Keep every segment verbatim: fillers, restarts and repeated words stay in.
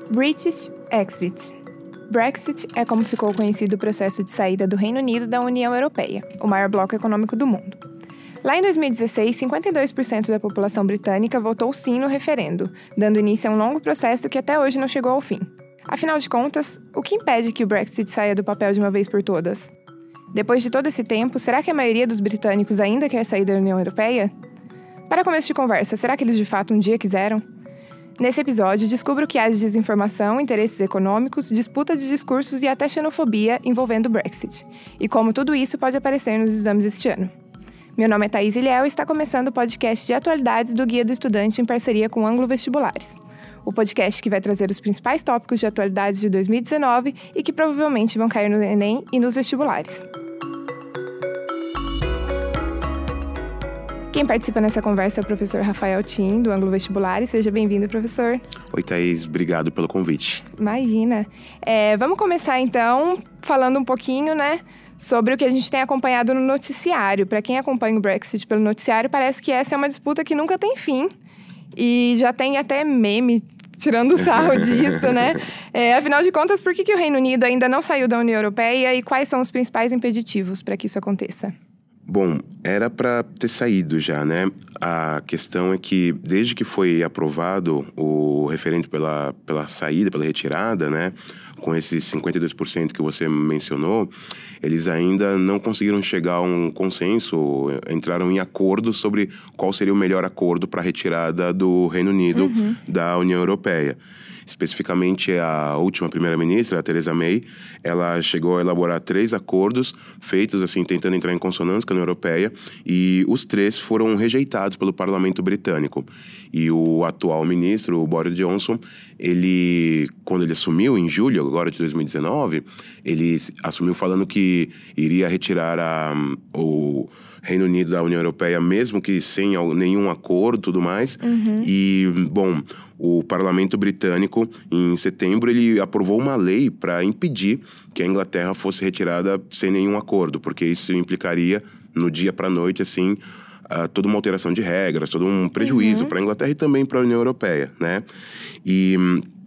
British Exit. Brexit é como ficou conhecido o processo de saída do Reino Unido da União Europeia, o maior bloco econômico do mundo. Lá em dois mil e dezesseis, cinquenta e dois por cento da população britânica votou sim no referendo, dando início a um longo processo que até hoje não chegou ao fim. Afinal de contas, o que impede que o Brexit saia do papel de uma vez por todas? Depois de todo esse tempo, será que a maioria dos britânicos ainda quer sair da União Europeia? Para começo de conversa, será que eles de fato um dia quiseram? Nesse episódio, descubra o que há de desinformação, interesses econômicos, disputa de discursos e até xenofobia envolvendo o Brexit, e como tudo isso pode aparecer nos exames este ano. Meu nome é Thaís Ilhéu e está começando o podcast de atualidades do Guia do Estudante em parceria com Ângulo Vestibulares. O podcast que vai trazer os principais tópicos de atualidades de dois mil e dezenove e que provavelmente vão cair no Enem e nos vestibulares. Quem participa nessa conversa é o professor Rafael Tim, do Ângulo Vestibulares. Seja bem-vindo, professor. Oi, Thaís. Obrigado pelo convite. Imagina. É, vamos começar, então, falando um pouquinho, né, sobre o que a gente tem acompanhado no noticiário. Para quem acompanha o Brexit pelo noticiário, parece que essa é uma disputa que nunca tem fim. E já tem até meme tirando sarro disso, né? É, afinal de contas, por que, que o Reino Unido ainda não saiu da União Europeia e quais são os principais impeditivos para que isso aconteça? Bom, era para ter saído já, né? A questão é que, desde que foi aprovado o referendo pela, pela saída, pela retirada, né? Com esses cinquenta e dois por cento que você mencionou, eles ainda não conseguiram chegar a um consenso, entraram em acordo sobre qual seria o melhor acordo para a retirada do Reino Unido uhum. da União Europeia. Especificamente, a última primeira-ministra, a Theresa May, ela chegou a elaborar três acordos feitos, assim, tentando entrar em consonância com a União Europeia, e os três foram rejeitados pelo Parlamento Britânico. E o atual ministro, o Boris Johnson, ele, quando ele assumiu, em julho agora de dois mil e dezenove, ele assumiu falando que iria retirar a, o Reino Unido da União Europeia, mesmo que sem nenhum acordo e tudo mais. Uhum. E, bom, o Parlamento Britânico, em setembro, ele aprovou uma lei para impedir que a Inglaterra fosse retirada sem nenhum acordo, porque isso implicaria, no dia para a noite, assim, uh, toda uma alteração de regras, todo um prejuízo uhum. para a Inglaterra e também para a União Europeia, né? E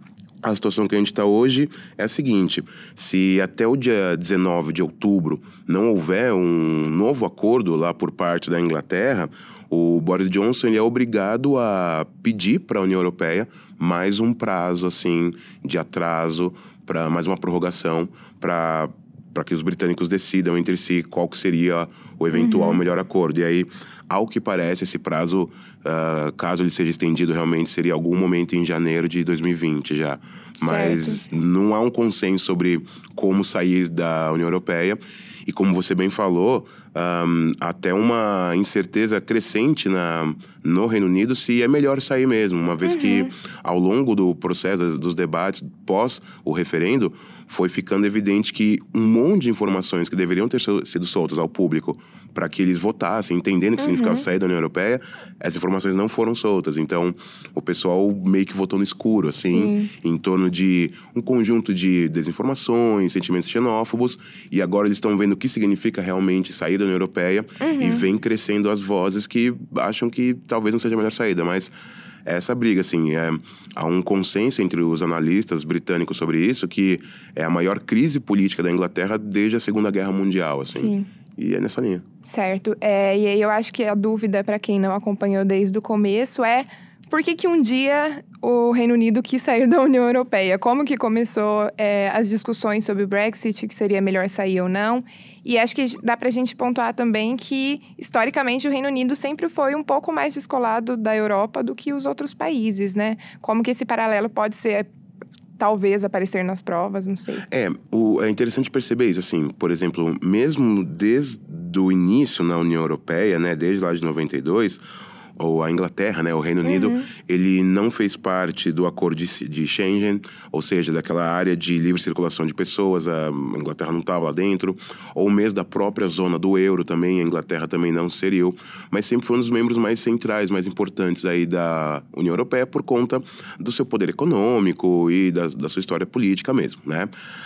a situação que a gente está hoje é a seguinte: se até o dia dezenove de outubro não houver um novo acordo lá por parte da Inglaterra, o Boris Johnson ele é obrigado a pedir para a União Europeia mais um prazo assim, de atraso, para mais uma prorrogação, para para que os britânicos decidam entre si qual que seria o eventual uhum. melhor acordo. E aí, ao que parece, esse prazo, uh, caso ele seja estendido, realmente seria algum momento em janeiro de dois mil e vinte já. Certo. Mas não há um consenso sobre como sair da União Europeia. E como você bem falou, um, até uma incerteza crescente na, no Reino Unido se é melhor sair mesmo, uma vez uhum. que ao longo do processo, dos debates, pós o referendo, foi ficando evidente que um monte de informações que deveriam ter sido soltas ao público para que eles votassem, entendendo o que uhum. significava sair da União Europeia, essas informações não foram soltas. Então, o pessoal meio que votou no escuro, assim, Sim. em torno de um conjunto de desinformações, sentimentos xenófobos, e agora eles estão vendo o que significa realmente sair da União Europeia, uhum. e vem crescendo as vozes que acham que talvez não seja a melhor saída, mas essa briga, assim, é, há um consenso entre os analistas britânicos sobre isso, que é a maior crise política da Inglaterra desde a Segunda Guerra Mundial, assim. Sim. E é nessa linha. Certo. É, e aí eu acho que a dúvida, para quem não acompanhou desde o começo, é por que que um dia o Reino Unido quis sair da União Europeia? Como que começou é, as discussões sobre o Brexit, que seria melhor sair ou não? E acho que dá pra gente pontuar também que, historicamente, o Reino Unido sempre foi um pouco mais descolado da Europa do que os outros países, né? Como que esse paralelo pode ser, talvez, aparecer nas provas, não sei. É, o, é interessante perceber isso, assim, por exemplo, mesmo desde o início na União Europeia, né, desde lá de noventa e dois, ou a Inglaterra, né, o Reino Unido, uhum. ele não fez parte do acordo de, de Schengen, ou seja, daquela área de livre circulação de pessoas, a Inglaterra não estava lá dentro, ou mesmo da própria zona do euro também, a Inglaterra também não inseriu, mas sempre foi um dos membros mais centrais, mais importantes aí da União Europeia por conta do seu poder econômico e da, da sua história política mesmo, né?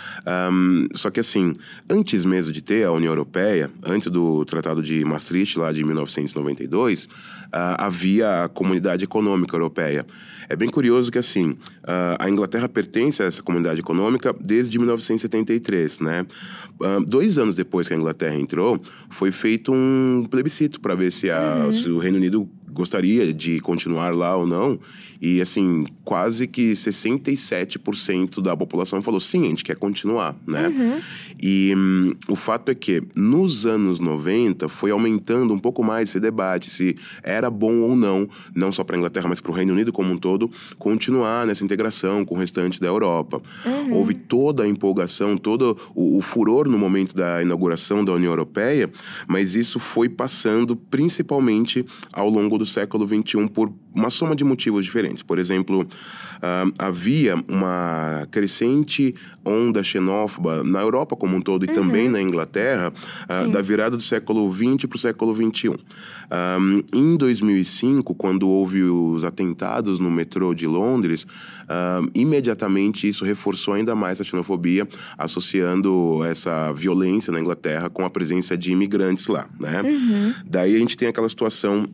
Um, só que assim, antes mesmo de ter a União Europeia, antes do Tratado de Maastricht, lá de mil novecentos e noventa e dois, uh, havia a Comunidade Econômica Europeia. É bem curioso que, assim, a Inglaterra pertence a essa comunidade econômica desde mil novecentos e setenta e três, né? Dois anos depois que a Inglaterra entrou, foi feito um plebiscito para ver se, a, uhum. se o Reino Unido gostaria de continuar lá ou não. E, assim, quase que sessenta e sete por cento da população falou, sim, a gente quer continuar, né? Uhum. E hum, o fato é que, nos anos noventa, foi aumentando um pouco mais esse debate, se era bom ou não, não só para a Inglaterra, mas para o Reino Unido como um todo, continuar nessa integração com o restante da Europa. Uhum. Houve toda a empolgação, todo o, o furor no momento da inauguração da União Europeia, mas isso foi passando principalmente ao longo do século vinte e um por uma soma de motivos diferentes. Por exemplo, uh, havia uma crescente onda xenófoba na Europa como um todo e uhum. também na Inglaterra, uh, da virada do século vinte para o século vinte e um. Um, em dois mil e cinco, quando houve os atentados no metrô de Londres, um, imediatamente isso reforçou ainda mais a xenofobia, associando essa violência na Inglaterra com a presença de imigrantes lá, né? Uhum. Daí a gente tem aquela situação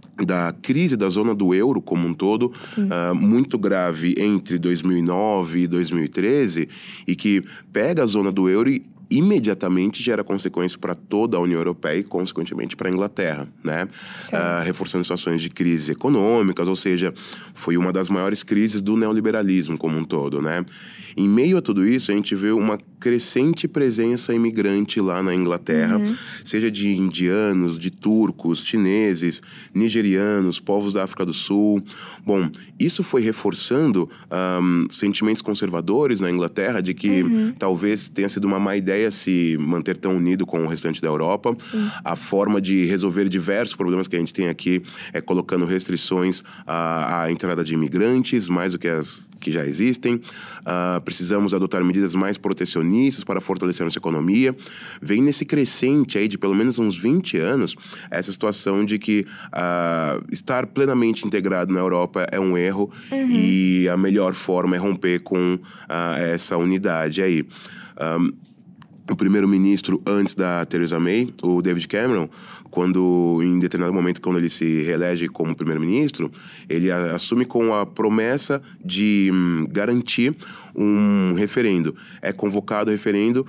da crise da zona do euro como um todo, uh, muito grave entre dois mil e nove e dois mil e treze, e que pega a zona do euro e imediatamente gera consequências para toda a União Europeia e, consequentemente, para a Inglaterra, né? Uh, reforçando situações de crises econômicas, ou seja, foi uma das maiores crises do neoliberalismo como um todo, né? Em meio a tudo isso, a gente vê uma crescente presença imigrante lá na Inglaterra, uhum. seja de indianos, de turcos, chineses, nigerianos, povos da África do Sul. Bom, isso foi reforçando um, sentimentos conservadores na Inglaterra de que uhum. talvez tenha sido uma má ideia se manter tão unido com o restante da Europa. Sim. A forma de resolver diversos problemas que a gente tem aqui é colocando restrições à, à entrada de imigrantes, mais do que as que já existem. Uh, precisamos adotar medidas mais protecionistas para fortalecer nossa economia. Vem nesse crescente aí de pelo menos uns vinte anos essa situação de que uh, estar plenamente integrado na Europa é um erro uhum. e a melhor forma é romper com uh, essa unidade aí. Um, O primeiro-ministro antes da Theresa May, o David Cameron, quando em determinado momento, quando ele se reelege como primeiro-ministro, ele a, assume com a promessa de hum, garantir um referendo. É convocado o referendo.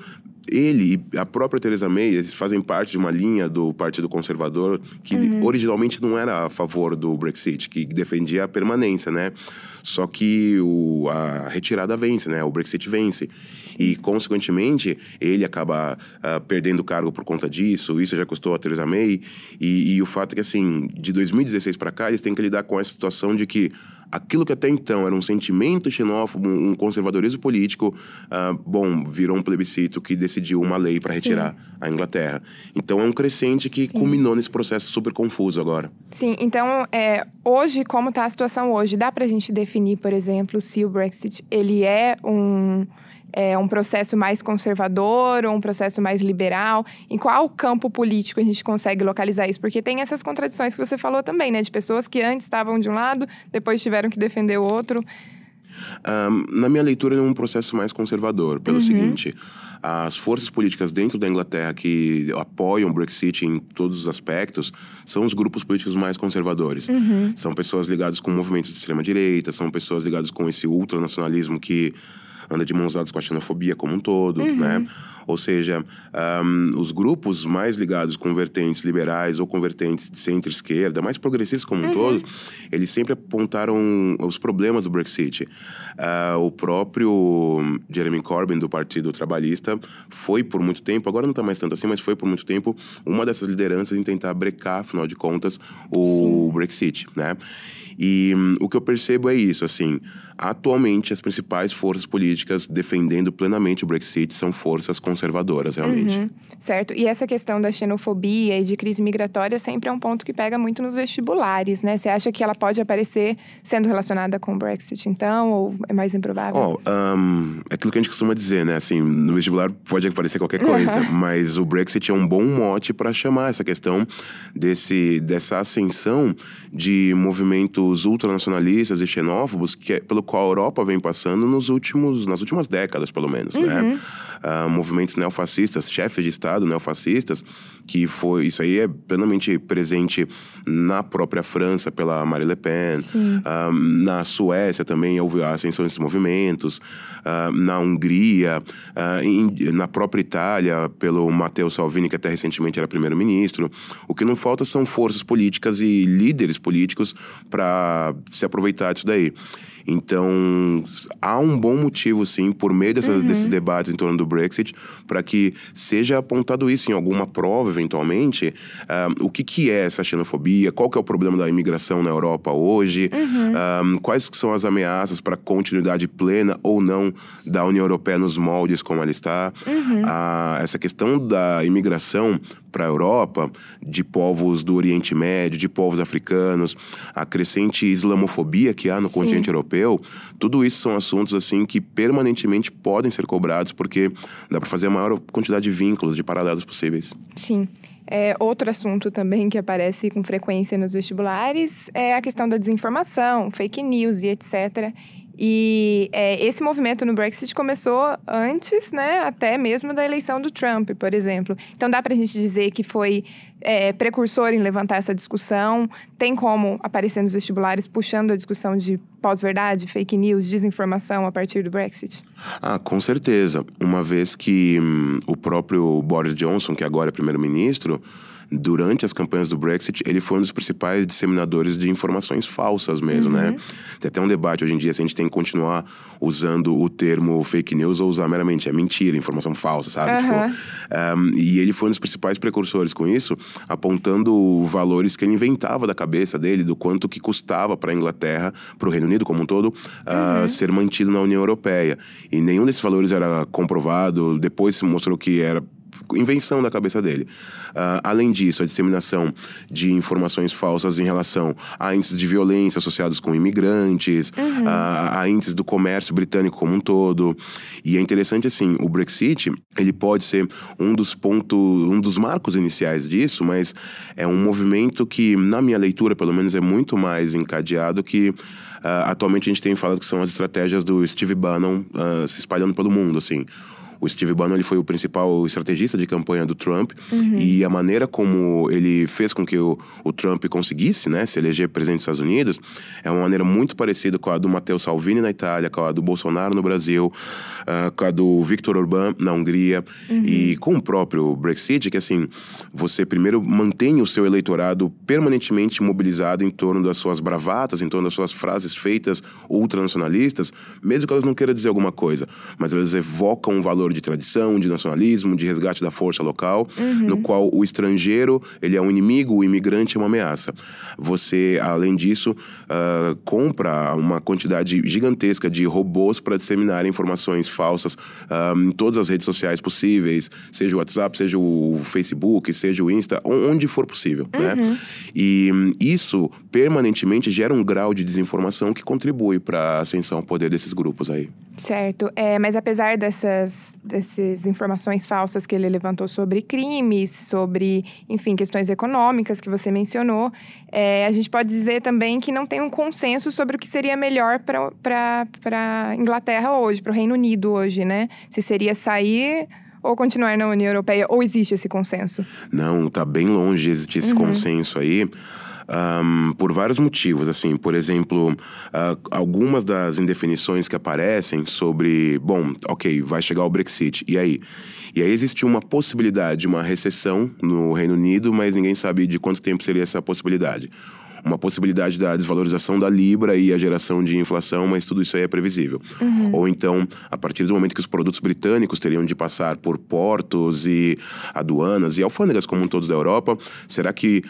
Ele e a própria Theresa May, eles fazem parte de uma linha do Partido Conservador que uhum. originalmente não era a favor do Brexit, que defendia a permanência, né? Só que o, a retirada vence, né? O Brexit vence. E, consequentemente, ele acaba uh, perdendo o cargo por conta disso. Isso já custou a Theresa May. E, e o fato é que, assim, de dois mil e dezesseis para cá, eles têm que lidar com essa situação de que aquilo que até então era um sentimento xenófobo, um conservadorismo político, uh, bom, virou um plebiscito que decidiu uma lei para retirar Sim. a Inglaterra. Então, é um crescente que Sim. culminou nesse processo super confuso agora. Sim, então, é, hoje, como está a situação hoje? Dá para a gente definir, por exemplo, se o Brexit ele é um... É um processo mais conservador ou um processo mais liberal? Em qual campo político a gente consegue localizar isso? Porque tem essas contradições que você falou também, né? De pessoas que antes estavam de um lado, depois tiveram que defender o outro. Um, na minha leitura, é um processo mais conservador, pelo uhum. seguinte: as forças políticas dentro da Inglaterra que apoiam o Brexit em todos os aspectos são os grupos políticos mais conservadores. Uhum. São pessoas ligadas com movimentos de extrema-direita, são pessoas ligadas com esse ultranacionalismo que anda de mãos dadas com a xenofobia como um todo, uhum. né? Ou seja, um, os grupos mais ligados com vertentes liberais ou com vertentes de centro-esquerda, mais progressistas como um uhum. todo, eles sempre apontaram os problemas do Brexit. Uh, o próprio Jeremy Corbyn, do Partido Trabalhista, foi por muito tempo, agora não está mais tanto assim, mas foi por muito tempo uma dessas lideranças em tentar brecar, afinal de contas, o Sim. Brexit, né? E um, o que eu percebo é isso, assim, atualmente as principais forças políticas defendendo plenamente o Brexit são forças conservadoras, realmente. Uhum, certo. E essa questão da xenofobia e de crise migratória sempre é um ponto que pega muito nos vestibulares, né? Você acha que ela pode aparecer sendo relacionada com o Brexit, então, ou é mais improvável? Ó, oh, um, é aquilo que a gente costuma dizer, né? Assim, no vestibular pode aparecer qualquer coisa, uhum. mas o Brexit é um bom mote para chamar essa questão desse, dessa ascensão de movimentos ultranacionalistas e xenófobos que, pelo qual a Europa vem passando nos últimos, nas últimas décadas, pelo menos, uhum. né? Uh, movimentos presidentes neofascistas, chefes de Estado neofascistas, que foi... Isso aí é plenamente presente na própria França, pela Marine Le Pen. Uh, na Suécia também houve a ascensão desses movimentos. Uh, na Hungria, uh, em, na própria Itália, pelo Matteo Salvini, que até recentemente era primeiro-ministro. O que não falta são forças políticas e líderes políticos para se aproveitar disso daí. Então, há um bom motivo, sim, por meio dessas, uhum. desses debates em torno do Brexit, para que seja apontado isso em alguma prova, eventualmente, uh, o que, que é essa xenofobia, qual que é o problema da imigração na Europa hoje, uhum. uh, quais são as ameaças para a continuidade plena ou não da União Europeia nos moldes como ela está. Uhum. Uh, essa questão da imigração para a Europa, de povos do Oriente Médio, de povos africanos, a crescente islamofobia que há no Sim. continente europeu, tudo isso são assuntos assim que permanentemente podem ser cobrados, porque dá para fazer a maior quantidade de vínculos, de paralelos possíveis. Sim. É, outro assunto também que aparece com frequência nos vestibulares é a questão da desinformação, fake news e etcétera. E é, esse movimento no Brexit começou antes, né, até mesmo da eleição do Trump, por exemplo. Então, dá pra gente dizer que foi é, precursor em levantar essa discussão. Tem como aparecer nos vestibulares puxando a discussão de pós-verdade, fake news, desinformação a partir do Brexit? Ah, com certeza. Uma vez que hum, o próprio Boris Johnson, que agora é primeiro-ministro, durante as campanhas do Brexit, ele foi um dos principais disseminadores de informações falsas mesmo, uhum. né? Tem até um debate hoje em dia se a gente tem que continuar usando o termo fake news ou usar meramente, é mentira, informação falsa, sabe? Uhum. Tipo, um, e ele foi um dos principais precursores com isso, apontando valores que ele inventava da cabeça dele, do quanto que custava para a Inglaterra, para o Reino Unido como um todo, uhum. uh, ser mantido na União Europeia. E nenhum desses valores era comprovado, depois se mostrou que era invenção da cabeça dele. Uh, além disso, a disseminação de informações falsas em relação a índices de violência associados com imigrantes, uhum. uh, a índices do comércio britânico como um todo. E é interessante, assim, o Brexit, ele pode ser um dos pontos, um dos marcos iniciais disso, mas é um movimento que, na minha leitura, pelo menos, é muito mais encadeado que Uh, atualmente a gente tem falado que são as estratégias do Steve Bannon uh, se espalhando pelo mundo, assim. O Steve Bannon, ele foi o principal estrategista de campanha do Trump, uhum. e a maneira como ele fez com que o, o Trump conseguisse, né, se eleger presidente dos Estados Unidos é uma maneira muito parecida com a do Matteo Salvini na Itália, com a do Bolsonaro no Brasil, uh, com a do Viktor Orbán na Hungria, uhum. e com o próprio Brexit, que assim, você primeiro mantém o seu eleitorado permanentemente mobilizado em torno das suas bravatas, em torno das suas frases feitas ultranacionalistas, mesmo que elas não queiram dizer alguma coisa, mas elas evocam um valor de tradição, de nacionalismo, de resgate da força local, uhum. no qual o estrangeiro, ele é um inimigo, o imigrante é uma ameaça. Você, além disso, uh, compra uma quantidade gigantesca de robôs para disseminar informações falsas uh, em todas as redes sociais possíveis, seja o WhatsApp, seja o Facebook, seja o Insta, onde for possível, uhum. né? E um, isso, permanentemente, gera um grau de desinformação que contribui para a ascensão ao poder desses grupos aí. Certo. É, mas apesar dessas, dessas informações falsas que ele levantou sobre crimes, sobre, enfim, questões econômicas que você mencionou, é, a gente pode dizer também que não tem um consenso sobre o que seria melhor para a Inglaterra hoje, para o Reino Unido hoje, né? Se seria sair ou continuar na União Europeia, ou existe esse consenso? Não, tá bem longe de existir esse uhum. consenso aí. Um, por vários motivos, assim, por exemplo, uh, algumas das indefinições que aparecem sobre, bom, ok, vai chegar o Brexit, e aí? E aí existe uma possibilidade de uma recessão no Reino Unido, mas ninguém sabe de quanto tempo seria essa possibilidade. Uma possibilidade da desvalorização da Libra e a geração de inflação, mas tudo isso aí é previsível. Uhum. Ou então, a partir do momento que os produtos britânicos teriam de passar por portos e aduanas e alfândegas como um todos da Europa, será que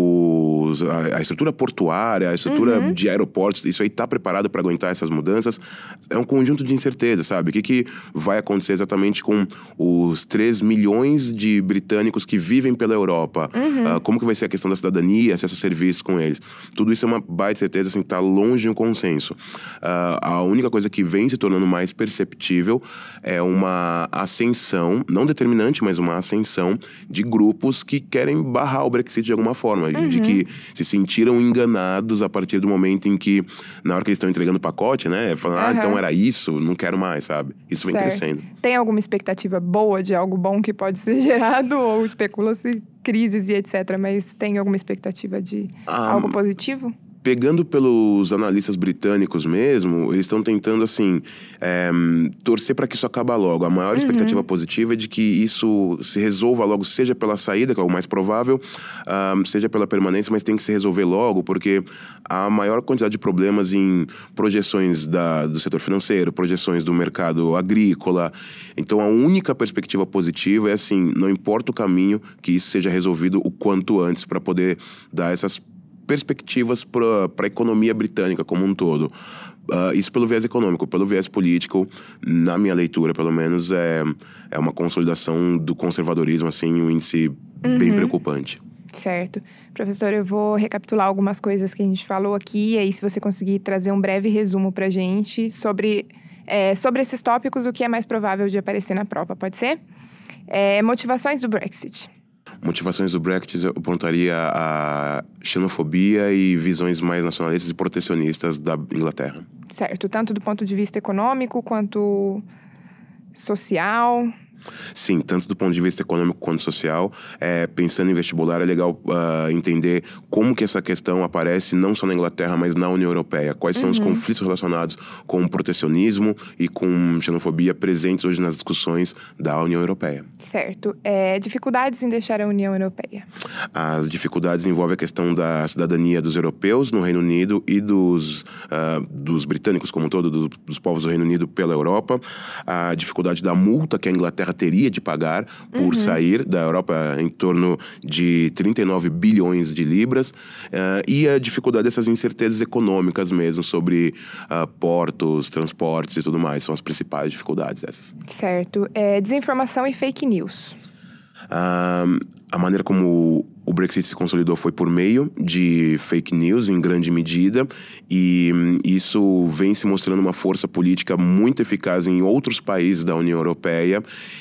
os, a, a estrutura portuária, a estrutura uhum. de aeroportos, isso aí está preparado para aguentar essas mudanças? É um conjunto de incertezas, sabe? O que, que vai acontecer exatamente com os três milhões de britânicos que vivem pela Europa? Uhum. Uh, como que vai ser a questão da cidadania, acesso a serviços com eles? tudo isso é uma baita certeza, assim, tá longe de um consenso. Uh, a única coisa que vem se tornando mais perceptível é uma ascensão, não determinante, mas uma ascensão de grupos que querem barrar o Brexit de alguma forma, uhum. de que se sentiram enganados a partir do momento em que, na hora que eles estão entregando o pacote, né, falam, ah, uhum. então era isso, não quero mais, sabe? Isso vem certo. crescendo. Tem alguma expectativa boa de algo bom que pode ser gerado ou especula-se crises e etcétera, mas tem alguma expectativa de ah, algo positivo? Pegando pelos analistas britânicos mesmo, eles estão tentando, assim, é, torcer para que isso acabe logo. A maior uhum. expectativa positiva é de que isso se resolva logo, seja pela saída, que é o mais provável, um, seja pela permanência, mas tem que se resolver logo, porque a maior quantidade de problemas em projeções da, do setor financeiro, projeções do mercado agrícola. Então, a única perspectiva positiva é, assim, não importa o caminho, que isso seja resolvido o quanto antes para poder dar essas perspectivas para a economia britânica como um todo. Uh, isso pelo viés econômico. Pelo viés político, na minha leitura, pelo menos, é, é uma consolidação do conservadorismo, assim, um índice uhum. bem preocupante. Certo. Professor, eu vou recapitular algumas coisas que a gente falou aqui, e aí se você conseguir trazer um breve resumo para a gente sobre, é, sobre esses tópicos, o que é mais provável de aparecer na prova, pode ser? É, motivações do Brexit. Motivações do Brexit, eu apontaria a xenofobia e visões mais nacionalistas e protecionistas da Inglaterra. Certo, tanto do ponto de vista econômico quanto social. Sim, tanto do ponto de vista econômico quanto social. É, pensando em vestibular, é legal uh, entender como que essa questão aparece não só na Inglaterra, mas na União Europeia. Quais são uhum. os conflitos relacionados com o protecionismo e com xenofobia presentes hoje nas discussões da União Europeia. Certo. É, dificuldades em deixar a União Europeia. As dificuldades envolvem a questão da cidadania dos europeus no Reino Unido e dos, uh, dos britânicos como um todo, do, dos povos do Reino Unido pela Europa. A dificuldade da multa que a Inglaterra teria de pagar por uhum. sair da Europa, em torno de trinta e nove bilhões de libras, uh, e a dificuldade dessas incertezas econômicas mesmo, sobre uh, portos, transportes e tudo mais, são as principais dificuldades dessas. Certo. É, desinformação e fake news. Uh, a maneira como o Brexit se consolidou foi por meio de fake news, em grande medida, e isso vem se mostrando uma força política muito eficaz em outros países da União Europeia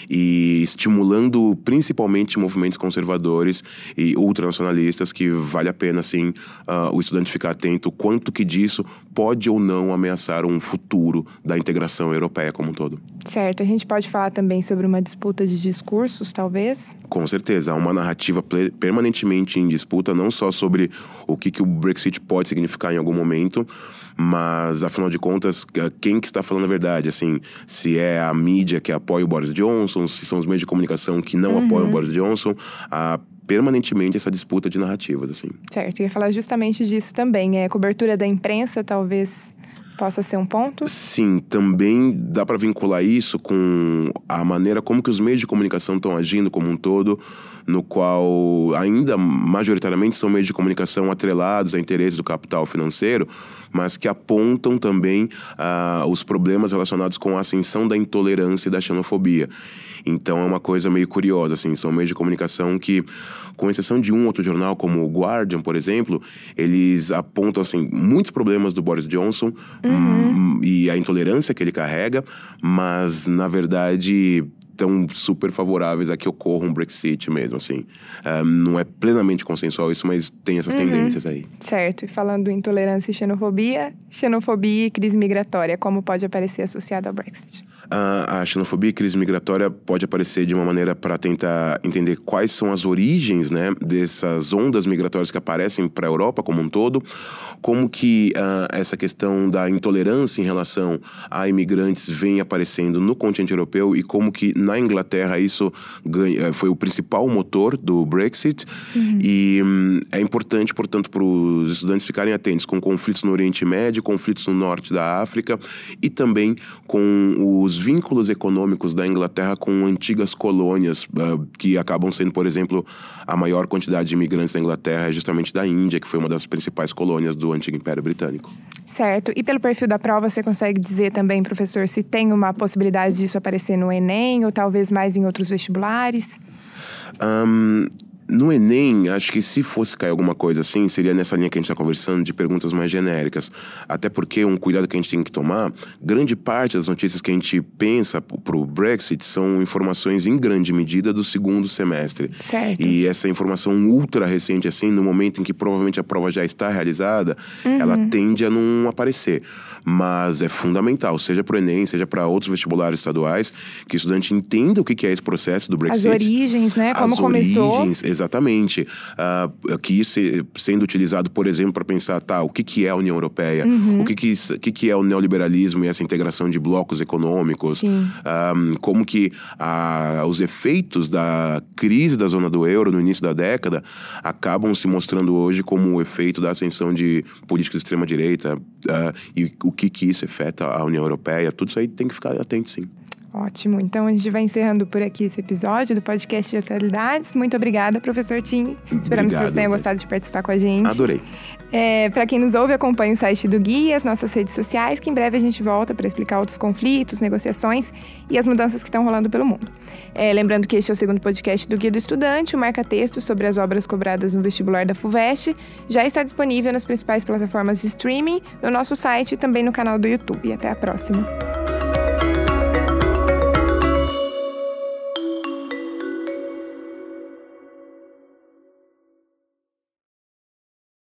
e estimulando principalmente movimentos conservadores e ultranacionalistas, que vale a pena, assim, uh, o estudante ficar atento quanto que disso pode ou não ameaçar um futuro da integração europeia como um todo. Certo. A gente pode falar também sobre uma disputa de discursos, talvez? Com certeza. Há uma narrativa ple- permanentemente em disputa, não só sobre o que, que o Brexit pode significar em algum momento, mas, afinal de contas, quem que está falando a verdade? Assim, se é a mídia que apoia o Boris Johnson, se são os meios de comunicação que não uhum. apoiam o Boris Johnson, a permanentemente essa disputa de narrativas, assim. Certo, eu ia falar justamente disso também. É, cobertura da imprensa, talvez possa ser um ponto? Sim, também dá para vincular isso com a maneira como que os meios de comunicação estão agindo como um todo, no qual ainda majoritariamente são meios de comunicação atrelados a interesses do capital financeiro, mas que apontam também uh, os problemas relacionados com a ascensão da intolerância e da xenofobia. Então é uma coisa meio curiosa, assim, são meios de comunicação que, com exceção de um outro jornal, como o Guardian, por exemplo, eles apontam, assim, muitos problemas do Boris Johnson uhum. e a intolerância que ele carrega, mas, na verdade, tão super favoráveis a que ocorra um Brexit mesmo, assim. Um, não é plenamente consensual isso, mas tem essas uhum. tendências aí. Certo. E falando em intolerância e xenofobia, xenofobia e crise migratória, como pode aparecer associado ao Brexit? Uh, a xenofobia e crise migratória pode aparecer de uma maneira para tentar entender quais são as origens, né, dessas ondas migratórias que aparecem para a Europa como um todo, como que uh, essa questão da intolerância em relação a imigrantes vem aparecendo no continente europeu e como que na Inglaterra isso ganha, foi o principal motor do Brexit. Uhum. E um, é importante, portanto, para os estudantes ficarem atentos com conflitos no Oriente Médio, conflitos no norte da África e também com os vínculos econômicos da Inglaterra com antigas colônias, uh, que acabam sendo, por exemplo, a maior quantidade de imigrantes da Inglaterra é justamente da Índia, que foi uma das principais colônias do antigo Império Britânico. Certo. E pelo perfil da prova, você consegue dizer também, professor, se tem uma possibilidade disso aparecer no Enem ou talvez mais em outros vestibulares? Um, No Enem, acho que se fosse cair alguma coisa assim, seria nessa linha que a gente está conversando, de perguntas mais genéricas. Até porque um cuidado que a gente tem que tomar, grande parte das notícias que a gente pensa para o Brexit são informações em grande medida do segundo semestre. Certo. E essa informação ultra recente, assim, no momento em que provavelmente a prova já está realizada, uhum. ela tende a não aparecer. Mas é fundamental, seja para o Enem, seja para outros vestibulares estaduais, que o estudante entenda o que é esse processo do Brexit. As origens, né? Como As começou. Origens, exatamente. Uh, que isso sendo utilizado, por exemplo, para pensar, tá, o que, que é a União Europeia? Uhum. O que que, que que é o neoliberalismo e essa integração de blocos econômicos? Um, como que uh, os efeitos da crise da zona do euro no início da década acabam se mostrando hoje como o efeito da ascensão de políticas de extrema-direita uh, e o que que isso afeta a União Europeia. Tudo isso aí tem que ficar atento, sim. Ótimo. Então, a gente vai encerrando por aqui esse episódio do podcast de Atualidades. Muito obrigada, professor Tim. Esperamos Obrigado, que você tenha gostado de participar com a gente. Adorei. É, para quem nos ouve, acompanhe o site do Guia, as nossas redes sociais, que em breve a gente volta para explicar outros conflitos, negociações e as mudanças que estão rolando pelo mundo. É, lembrando que este é o segundo podcast do Guia do Estudante, o marca-texto sobre as obras cobradas no vestibular da FUVEST. Já está disponível nas principais plataformas de streaming, no nosso site e também no canal do YouTube. Até a próxima.